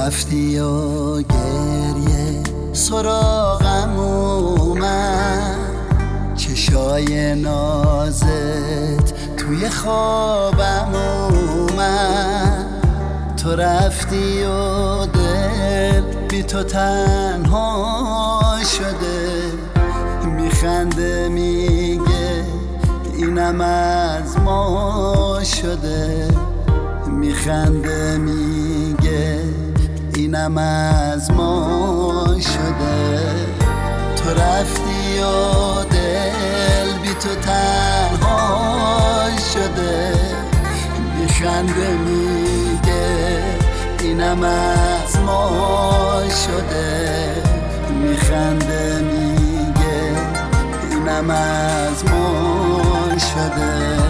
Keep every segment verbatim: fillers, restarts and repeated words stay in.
رفتی و گریه سراغم اومد، چشای نازت توی خوابم اومد. تو رفتی و دل بی تو تنها شده، میخنده میگه اینم از ما شده، میخنده میگه اینم از ما شده. تو رفتی و دل بی تو تنها شده، میخنده میگه اینم از ما شده، میخنده میگه اینم از ما شده.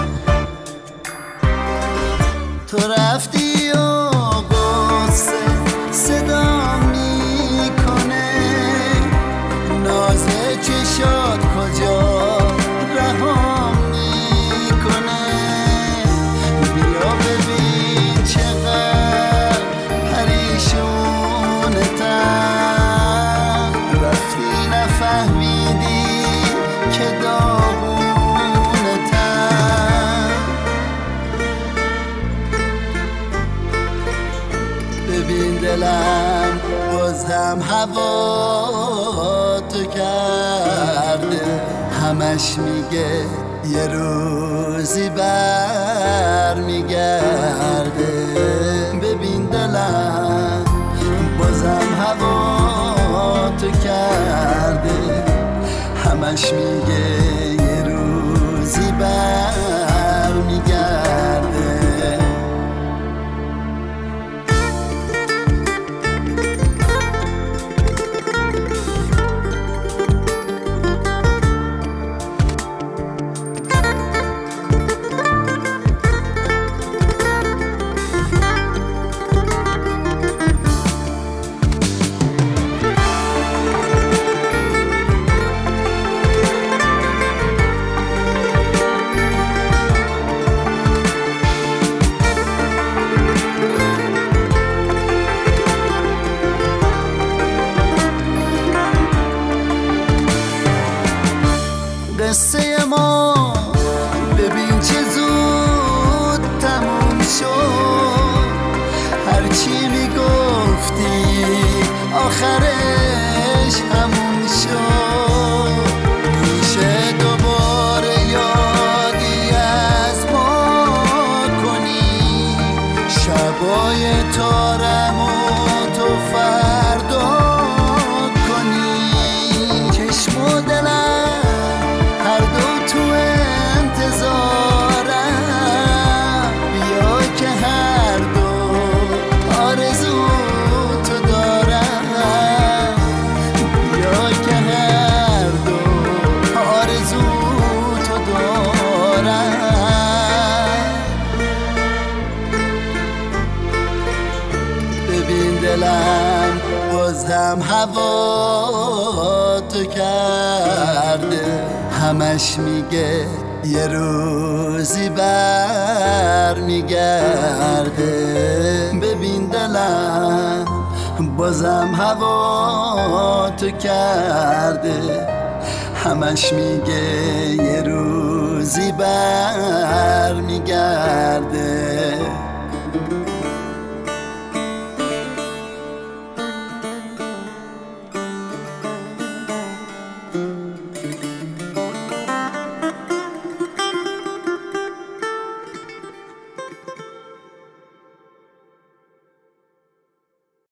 تو رفتی و قصه صدا میکنه، ناز چشات کجا رها میکنه. بیا ببین چقدر پریشونتم، رفتی نفهمیدی که داغونتم. ببین دلم بازم هوا تو کرده، همش میگه یه روزی بر میگرده. ببین دلم بازم هوا تو کرده، همش میگه یه روزی بر میگرده. قصه ما ببین چه زود تموم شد، هرچی میگفتی آخرش همون شد. میشه دوباره یادی از ما کنی، شبای تارم و تو فردا کنی. چشم و دلم هر دو تو انتظارم، بیا که هر دو آرزو تو دارم، بیا که هر دو آرزو تو دارم. ببین دلم بازم هوا تو کرده، همش میگه یه روزی بر میگرده. ببین دلم بازم هوا تو کرده، همش میگه یه روزی بر میگرده.